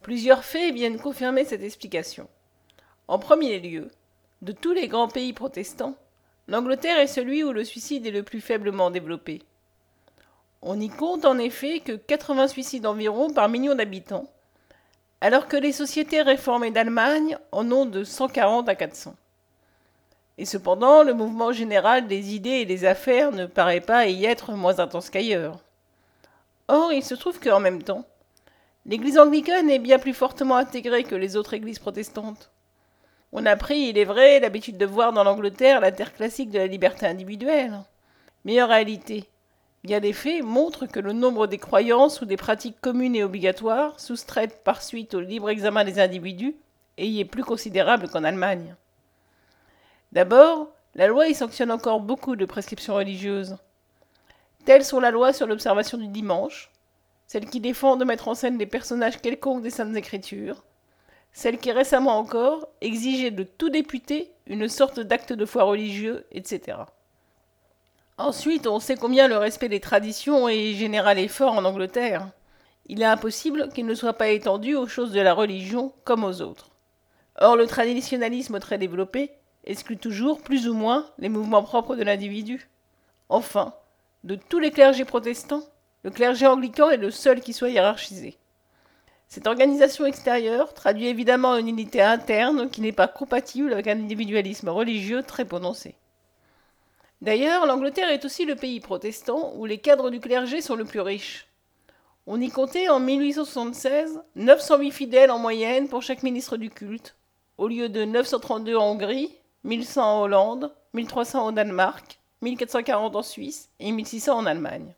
Plusieurs faits viennent confirmer cette explication. En premier lieu, de tous les grands pays protestants, l'Angleterre est celui où le suicide est le plus faiblement développé. On y compte en effet que 80 suicides environ par million d'habitants, alors que les sociétés réformées d'Allemagne en ont de 140 à 400. Et cependant, le mouvement général des idées et des affaires ne paraît pas y être moins intense qu'ailleurs. Or, il se trouve qu'en même temps, l'Église anglicane est bien plus fortement intégrée que les autres églises protestantes. On a pris, il est vrai, l'habitude de voir dans l'Angleterre la terre classique de la liberté individuelle. Mais en réalité, bien des faits montrent que le nombre des croyances ou des pratiques communes et obligatoires, soustraites par suite au libre examen des individus, y est plus considérable qu'en Allemagne. D'abord, la loi y sanctionne encore beaucoup de prescriptions religieuses. Telles sont la loi sur l'observation du dimanche, celle qui défend de mettre en scène des personnages quelconques des Saintes Écritures, celle qui récemment encore exigeait de tout député une sorte d'acte de foi religieux, etc. Ensuite, on sait combien le respect des traditions est général et fort en Angleterre. Il est impossible qu'il ne soit pas étendu aux choses de la religion comme aux autres. Or, le traditionnalisme très développé exclut toujours, plus ou moins, les mouvements propres de l'individu. Enfin, de tous les clergés protestants, le clergé anglican est le seul qui soit hiérarchisé. Cette organisation extérieure traduit évidemment une unité interne qui n'est pas compatible avec un individualisme religieux très prononcé. D'ailleurs, l'Angleterre est aussi le pays protestant où les cadres du clergé sont le plus riches. On y comptait en 1876 908 fidèles en moyenne pour chaque ministre du culte, au lieu de 932 en Hongrie, 1100 en Hollande, 1300 au Danemark, 1440 en Suisse et 1600 en Allemagne.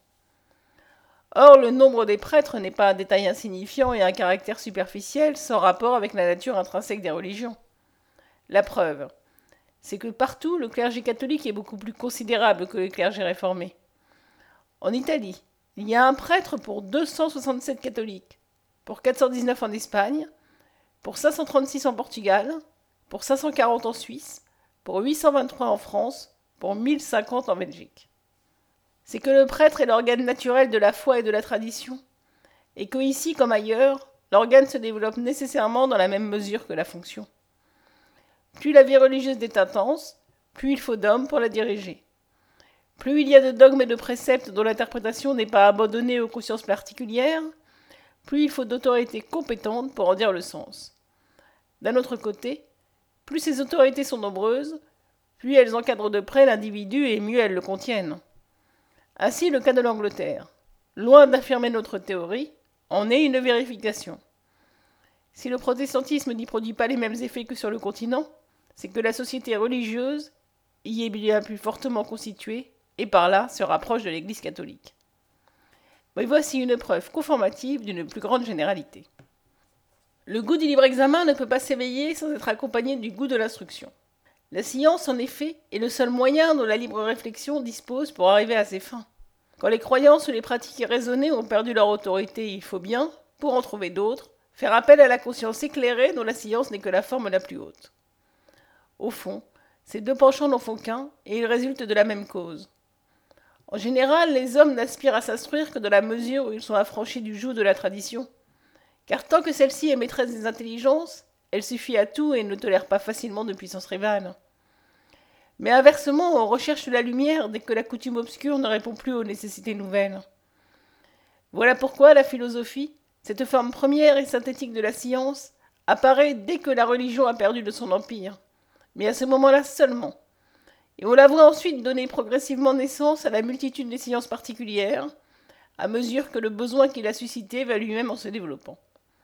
Or, le nombre des prêtres n'est pas un détail insignifiant et un caractère superficiel sans rapport avec la nature intrinsèque des religions. La preuve, c'est que partout, le clergé catholique est beaucoup plus considérable que le clergé réformé. En Italie, il y a un prêtre pour 267 catholiques, pour 419 en Espagne, pour 536 en Portugal, pour 540 en Suisse, pour 823 en France, pour 1050 en Belgique. C'est que le prêtre est l'organe naturel de la foi et de la tradition, et que ici comme ailleurs, l'organe se développe nécessairement dans la même mesure que la fonction. Plus la vie religieuse est intense, plus il faut d'hommes pour la diriger. Plus il y a de dogmes et de préceptes dont l'interprétation n'est pas abandonnée aux consciences particulières, plus il faut d'autorités compétentes pour en dire le sens. D'un autre côté, plus ces autorités sont nombreuses, plus elles encadrent de près l'individu et mieux elles le contiennent. Ainsi, le cas de l'Angleterre, loin d'affirmer notre théorie, en est une vérification. Si le protestantisme n'y produit pas les mêmes effets que sur le continent, c'est que la société religieuse y est bien plus fortement constituée et par là se rapproche de l'Église catholique. Mais voici une preuve conformative d'une plus grande généralité. Le goût du libre examen ne peut pas s'éveiller sans être accompagné du goût de l'instruction. La science, en effet, est le seul moyen dont la libre réflexion dispose pour arriver à ses fins. Quand les croyances ou les pratiques raisonnées ont perdu leur autorité, il faut bien, pour en trouver d'autres, faire appel à la conscience éclairée dont la science n'est que la forme la plus haute. Au fond, ces deux penchants n'en font qu'un, et ils résultent de la même cause. En général, les hommes n'aspirent à s'instruire que dans la mesure où ils sont affranchis du joug de la tradition. Car tant que celle-ci est maîtresse des intelligences, elle suffit à tout et ne tolère pas facilement de puissance rivale. Mais inversement, on recherche la lumière dès que la coutume obscure ne répond plus aux nécessités nouvelles. Voilà pourquoi la philosophie, cette forme première et synthétique de la science, apparaît dès que la religion a perdu de son empire, mais à ce moment-là seulement. Et on la voit ensuite donner progressivement naissance à la multitude des sciences particulières, à mesure que le besoin qu'il a suscité va lui-même en se développant.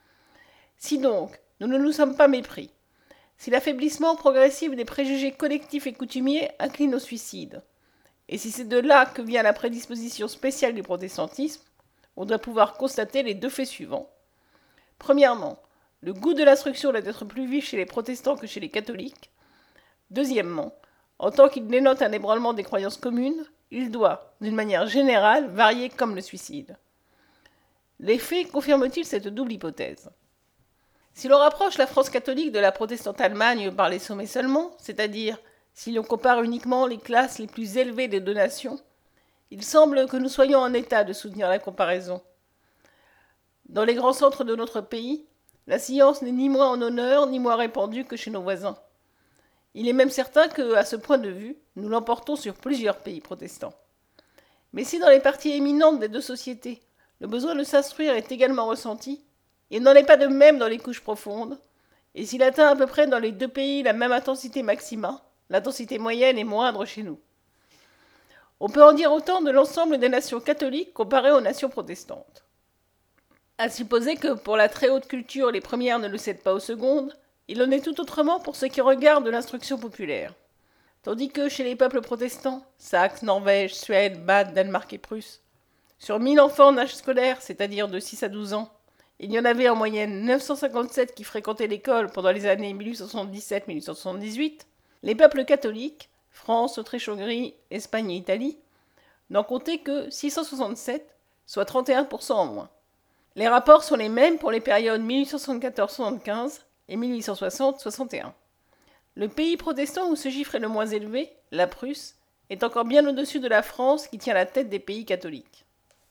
Si donc, nous ne nous sommes pas mépris, si l'affaiblissement progressif des préjugés collectifs et coutumiers incline au suicide, et si c'est de là que vient la prédisposition spéciale du protestantisme, on doit pouvoir constater les deux faits suivants. Premièrement, le goût de l'instruction doit être plus vif chez les protestants que chez les catholiques. Deuxièmement, en tant qu'il dénote un ébranlement des croyances communes, il doit, d'une manière générale, varier comme le suicide. Les faits confirment-ils cette double hypothèse ? Si l'on rapproche la France catholique de la protestante Allemagne par les sommets seulement, c'est-à-dire si l'on compare uniquement les classes les plus élevées des deux nations, il semble que nous soyons en état de soutenir la comparaison. Dans les grands centres de notre pays, la science n'est ni moins en honneur, ni moins répandue que chez nos voisins. Il est même certain que, à ce point de vue, nous l'emportons sur plusieurs pays protestants. Mais si dans les parties éminentes des deux sociétés, le besoin de s'instruire est également ressenti, il n'en est pas de même dans les couches profondes, et s'il atteint à peu près dans les deux pays la même intensité maxima, l'intensité moyenne est moindre chez nous. On peut en dire autant de l'ensemble des nations catholiques comparées aux nations protestantes. À supposer que pour la très haute culture les premières ne le cèdent pas aux secondes, il en est tout autrement pour ce qui regarde l'instruction populaire. Tandis que chez les peuples protestants, Saxe, Norvège, Suède, Bade, Danemark et Prusse, sur 1000 enfants en âge scolaire, c'est-à-dire de 6 à 12 ans, il y en avait en moyenne 957 qui fréquentaient l'école pendant les années 1877-1878, les peuples catholiques, France, Autriche-Hongrie, Espagne et Italie, n'en comptaient que 667, soit 31% en moins. Les rapports sont les mêmes pour les périodes 1874-75 et 1860-61. Le pays protestant où ce chiffre est le moins élevé, la Prusse, est encore bien au-dessus de la France qui tient la tête des pays catholiques.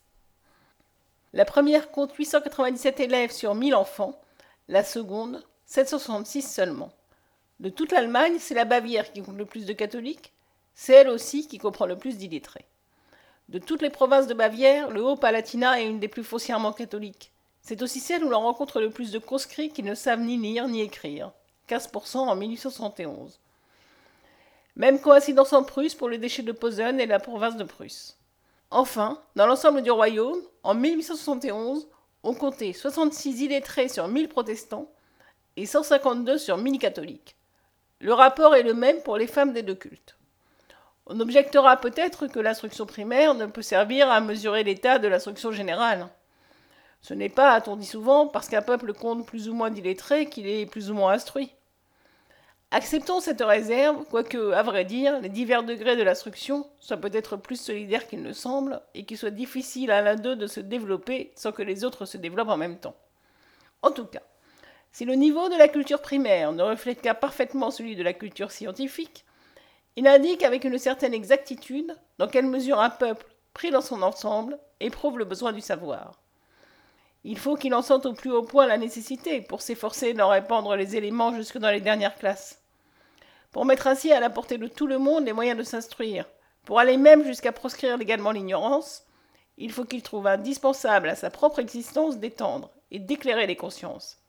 La première compte 897 élèves sur 1000 enfants, la seconde 766 seulement. De toute l'Allemagne, c'est la Bavière qui compte le plus de catholiques, c'est elle aussi qui comprend le plus d'illettrés. De toutes les provinces de Bavière, le Haut-Palatinat est une des plus foncièrement catholiques. C'est aussi celle où l'on rencontre le plus de conscrits qui ne savent ni lire ni écrire, 15% en 1871. Même coïncidence en Prusse pour le déchet de Posen et la province de Prusse. Enfin, dans l'ensemble du royaume, en 1871, on comptait 66 illettrés sur 1000 protestants et 152 sur 1000 catholiques. Le rapport est le même pour les femmes des deux cultes. On objectera peut-être que l'instruction primaire ne peut servir à mesurer l'état de l'instruction générale. Ce n'est pas, a-t-on dit souvent, parce qu'un peuple compte plus ou moins d'illettrés qu'il est plus ou moins instruit. Acceptons cette réserve, quoique, à vrai dire, les divers degrés de l'instruction soient peut-être plus solidaires qu'il ne semble, et qu'il soit difficile à l'un d'eux de se développer sans que les autres se développent en même temps. En tout cas, si le niveau de la culture primaire ne reflète pas parfaitement celui de la culture scientifique, il indique avec une certaine exactitude dans quelle mesure un peuple, pris dans son ensemble, éprouve le besoin du savoir. Il faut qu'il en sente au plus haut point la nécessité pour s'efforcer d'en répandre les éléments jusque dans les dernières classes. Pour mettre ainsi à la portée de tout le monde les moyens de s'instruire, pour aller même jusqu'à proscrire légalement l'ignorance, il faut qu'il trouve indispensable à sa propre existence d'étendre et d'éclairer les consciences.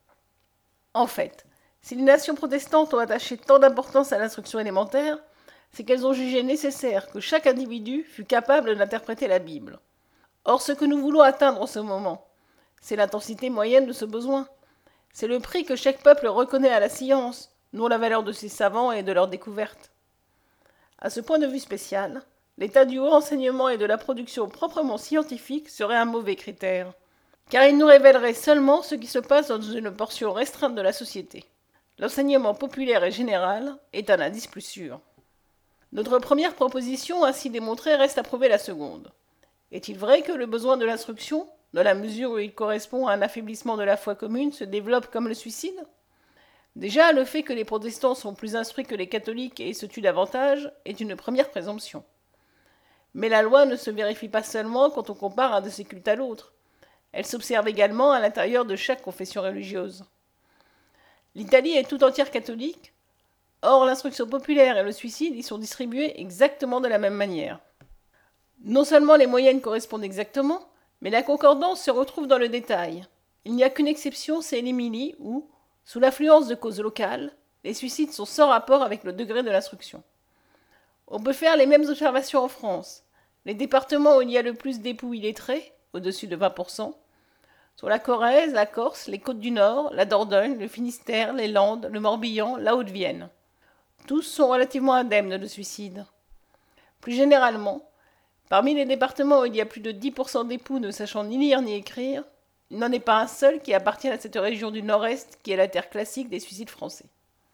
En fait, si les nations protestantes ont attaché tant d'importance à l'instruction élémentaire, c'est qu'elles ont jugé nécessaire que chaque individu fût capable d'interpréter la Bible. Or, ce que nous voulons atteindre en ce moment, c'est l'intensité moyenne de ce besoin. C'est le prix que chaque peuple reconnaît à la science, non la valeur de ses savants et de leurs découvertes. À ce point de vue spécial, l'état du haut enseignement et de la production proprement scientifique serait un mauvais critère, car il nous révélerait seulement ce qui se passe dans une portion restreinte de la société. L'enseignement populaire et général est un indice plus sûr. Notre première proposition ainsi démontrée reste à prouver la seconde. Est-il vrai que le besoin de l'instruction, dans la mesure où il correspond à un affaiblissement de la foi commune, se développe comme le suicide ? Déjà, le fait que les protestants sont plus instruits que les catholiques et se tuent davantage est une première présomption. Mais la loi ne se vérifie pas seulement quand on compare un de ces cultes à l'autre. Elle s'observe également à l'intérieur de chaque confession religieuse. L'Italie est tout entière catholique, or l'instruction populaire et le suicide y sont distribués exactement de la même manière. Non seulement les moyennes correspondent exactement, mais la concordance se retrouve dans le détail. Il n'y a qu'une exception, c'est l'Émilie, où, sous l'affluence de causes locales, les suicides sont sans rapport avec le degré de l'instruction. On peut faire les mêmes observations en France. Les départements où il y a le plus d'époux illettrés, au-dessus de 20%, sont la Corrèze, la Corse, les Côtes-du-Nord, la Dordogne, le Finistère, les Landes, le Morbihan, la Haute-Vienne. Tous sont relativement indemnes de suicide. Plus généralement, parmi les départements où il y a plus de 10% d'époux ne sachant ni lire ni écrire, il n'en est pas un seul qui appartient à cette région du Nord-Est qui est la terre classique des suicides français.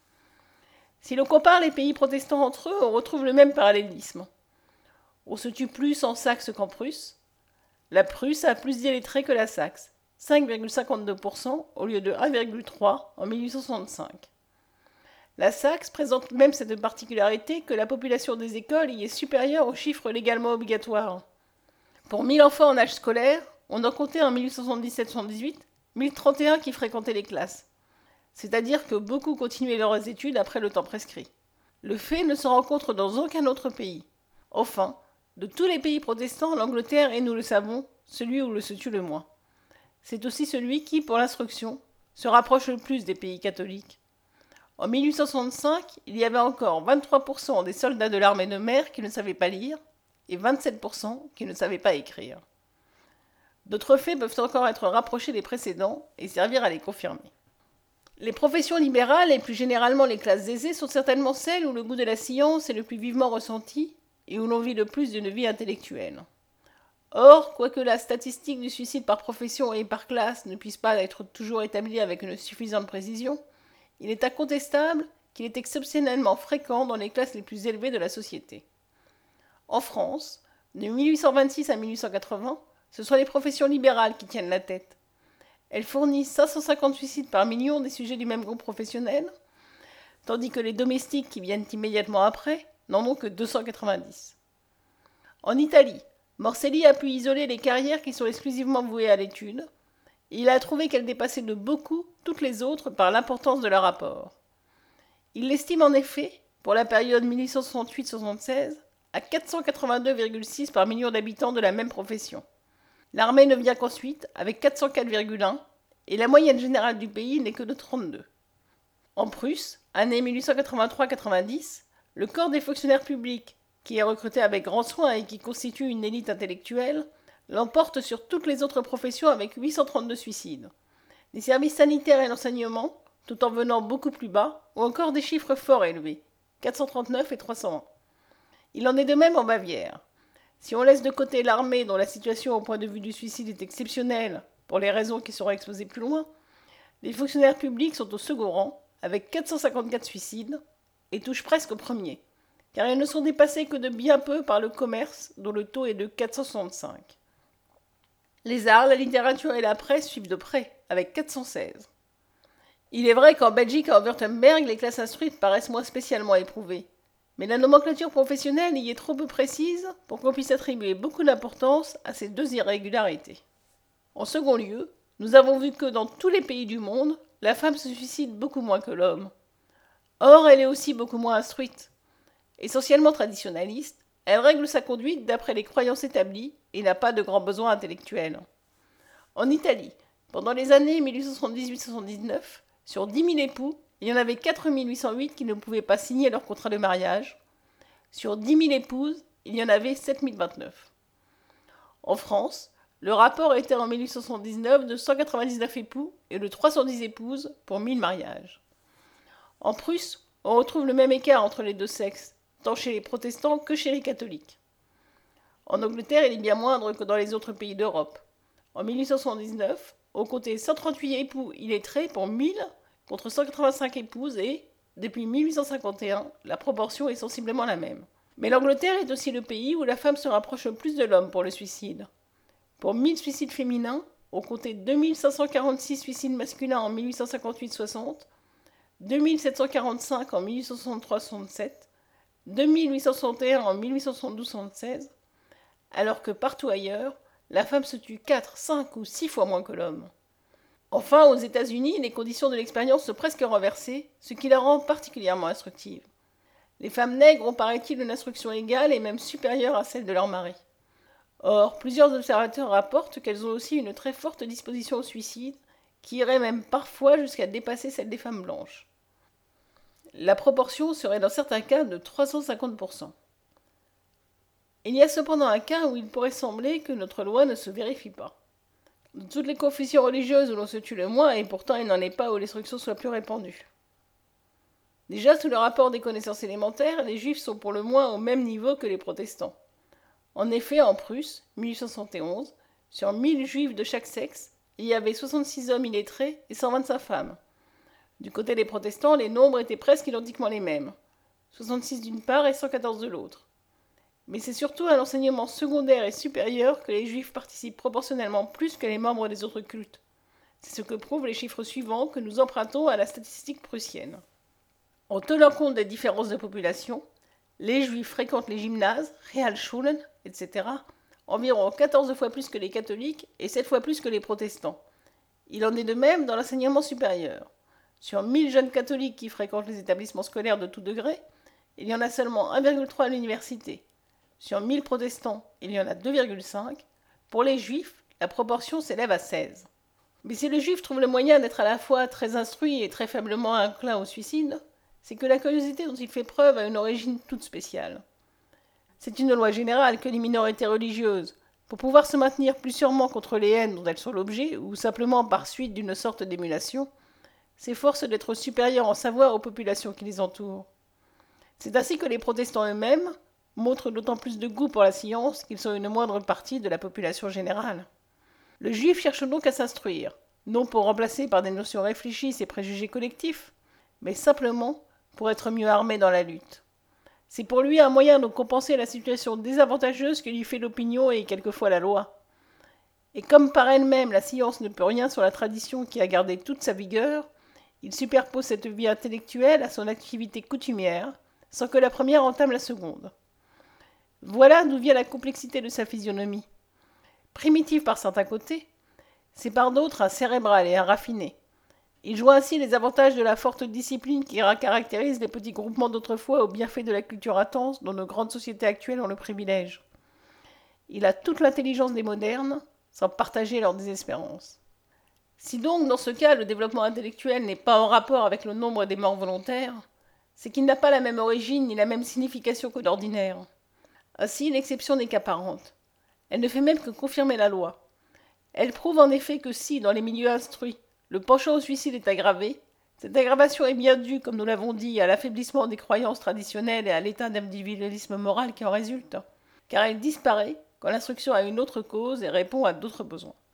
Si l'on compare les pays protestants entre eux, on retrouve le même parallélisme. On se tue plus en Saxe qu'en Prusse. La Prusse a plus d'illettrés que la Saxe, 5,52% au lieu de 1,3% en 1865. La Saxe présente même cette particularité que la population des écoles y est supérieure aux chiffres légalement obligatoires. Pour 1000 enfants en âge scolaire, on en comptait en 1877-78 1031 qui fréquentaient les classes. C'est-à-dire que beaucoup continuaient leurs études après le temps prescrit. Le fait ne se rencontre dans aucun autre pays. Enfin, de tous les pays protestants, l'Angleterre est, nous le savons, celui où le se tue le moins. C'est aussi celui qui, pour l'instruction, se rapproche le plus des pays catholiques. En 1865, il y avait encore 23% des soldats de l'armée de mer qui ne savaient pas lire et 27% qui ne savaient pas écrire. D'autres faits peuvent encore être rapprochés des précédents et servir à les confirmer. Les professions libérales et plus généralement les classes aisées sont certainement celles où le goût de la science est le plus vivement ressenti et où l'on vit le plus d'une vie intellectuelle. Or, quoique la statistique du suicide par profession et par classe ne puisse pas être toujours établie avec une suffisante précision, il est incontestable qu'il est exceptionnellement fréquent dans les classes les plus élevées de la société. En France, de 1826 à 1880, ce sont les professions libérales qui tiennent la tête. Elles fournissent 550 suicides par million des sujets du même groupe professionnel, tandis que les domestiques qui viennent immédiatement après n'en ont que 290. En Italie, Morselli a pu isoler les carrières qui sont exclusivement vouées à l'étude, et il a trouvé qu'elles dépassaient de beaucoup toutes les autres par l'importance de leur apport. Il l'estime en effet, pour la période 1868-76, à 482,6 par million d'habitants de la même profession. L'armée ne vient qu'ensuite, avec 404,1, et la moyenne générale du pays n'est que de 32. En Prusse, année 1883-90, le corps des fonctionnaires publics, qui est recruté avec grand soin et qui constitue une élite intellectuelle, l'emporte sur toutes les autres professions avec 832 suicides. Les services sanitaires et l'enseignement, tout en venant beaucoup plus bas, ont encore des chiffres fort élevés, 439 et 301. Il en est de même en Bavière. Si on laisse de côté l'armée dont la situation au point de vue du suicide est exceptionnelle, pour les raisons qui seront exposées plus loin, les fonctionnaires publics sont au second rang, avec 454 suicides, et touchent presque au premier, car ils ne sont dépassés que de bien peu par le commerce, dont le taux est de 465. Les arts, la littérature et la presse suivent de près, avec 416. Il est vrai qu'en Belgique et en Wurtemberg, les classes instruites paraissent moins spécialement éprouvées, mais la nomenclature professionnelle y est trop peu précise pour qu'on puisse attribuer beaucoup d'importance à ces deux irrégularités. En second lieu, nous avons vu que dans tous les pays du monde, la femme se suicide beaucoup moins que l'homme. Or, elle est aussi beaucoup moins instruite. Essentiellement traditionnaliste, elle règle sa conduite d'après les croyances établies et n'a pas de grands besoins intellectuels. En Italie, pendant les années 1878-79, sur 10 000 époux, il y en avait 4 808 qui ne pouvaient pas signer leur contrat de mariage. Sur 10 000 épouses, il y en avait 7 029. En France, le rapport était en 1879 de 199 époux et de 310 épouses pour 1000 mariages. En Prusse, on retrouve le même écart entre les deux sexes, tant chez les protestants que chez les catholiques. En Angleterre, il est bien moindre que dans les autres pays d'Europe. En 1879, on comptait 138 époux illettrés pour 1000 contre 185 épouses et, depuis 1851, la proportion est sensiblement la même. Mais l'Angleterre est aussi le pays où la femme se rapproche le plus de l'homme pour le suicide. Pour 1000 suicides féminins, on comptait 2546 suicides masculins en 1858-60, 2745 en 1863-67, 2861 en 1872-76, alors que partout ailleurs, la femme se tue 4, 5 ou 6 fois moins que l'homme. Enfin, aux États-Unis, les conditions de l'expérience sont presque renversées, ce qui la rend particulièrement instructive. Les femmes nègres ont, paraît-il, une instruction égale et même supérieure à celle de leur mari. Or, plusieurs observateurs rapportent qu'elles ont aussi une très forte disposition au suicide, qui irait même parfois jusqu'à dépasser celle des femmes blanches. La proportion serait dans certains cas de 350%. Il y a cependant un cas où il pourrait sembler que notre loi ne se vérifie pas. De toutes les confessions religieuses où l'on se tue le moins, et pourtant il n'en est pas où l'instruction soit plus répandue. Déjà, sous le rapport des connaissances élémentaires, les juifs sont pour le moins au même niveau que les protestants. En effet, en Prusse, 1871, sur 1000 juifs de chaque sexe, il y avait 66 hommes illettrés et 125 femmes. Du côté des protestants, les nombres étaient presque identiquement les mêmes, 66 d'une part et 114 de l'autre. Mais c'est surtout à l'enseignement secondaire et supérieur que les juifs participent proportionnellement plus que les membres des autres cultes. C'est ce que prouvent les chiffres suivants que nous empruntons à la statistique prussienne. En tenant compte des différences de population, les juifs fréquentent les gymnases, Realschulen, etc., environ 14 fois plus que les catholiques et 7 fois plus que les protestants. Il en est de même dans l'enseignement supérieur. Sur 1000 jeunes catholiques qui fréquentent les établissements scolaires de tout degré, il y en a seulement 1,3 à l'université. Sur 1000 protestants, il y en a 2,5. Pour les juifs, la proportion s'élève à 16. Mais si le juif trouve le moyen d'être à la fois très instruit et très faiblement inclin au suicide, c'est que la curiosité dont il fait preuve a une origine toute spéciale. C'est une loi générale que les minorités religieuses, pour pouvoir se maintenir plus sûrement contre les haines dont elles sont l'objet, ou simplement par suite d'une sorte d'émulation, s'efforcent d'être supérieures en savoir aux populations qui les entourent. C'est ainsi que les protestants eux-mêmes montrent d'autant plus de goût pour la science qu'ils sont une moindre partie de la population générale. Le juif cherche donc à s'instruire, non pour remplacer par des notions réfléchies ses préjugés collectifs, mais simplement pour être mieux armé dans la lutte. C'est pour lui un moyen de compenser la situation désavantageuse que lui fait l'opinion et quelquefois la loi. Et comme par elle-même la science ne peut rien sur la tradition qui a gardé toute sa vigueur, il superpose cette vie intellectuelle à son activité coutumière, sans que la première entame la seconde. Voilà d'où vient la complexité de sa physionomie. Primitif par certains côtés, c'est par d'autres un cérébral et un raffiné. Il joue ainsi les avantages de la forte discipline qui caractérise les petits groupements d'autrefois au bienfait de la culture intense dont nos grandes sociétés actuelles ont le privilège. Il a toute l'intelligence des modernes, sans partager leur désespérance. Si donc, dans ce cas, le développement intellectuel n'est pas en rapport avec le nombre des morts volontaires, c'est qu'il n'a pas la même origine ni la même signification que d'ordinaire. Ainsi, l'exception n'est qu'apparente. Elle ne fait même que confirmer la loi. Elle prouve en effet que si, dans les milieux instruits, le penchant au suicide est aggravé, cette aggravation est bien due, comme nous l'avons dit, à l'affaiblissement des croyances traditionnelles et à l'état d'individualisme moral qui en résulte, car elle disparaît quand l'instruction a une autre cause et répond à d'autres besoins.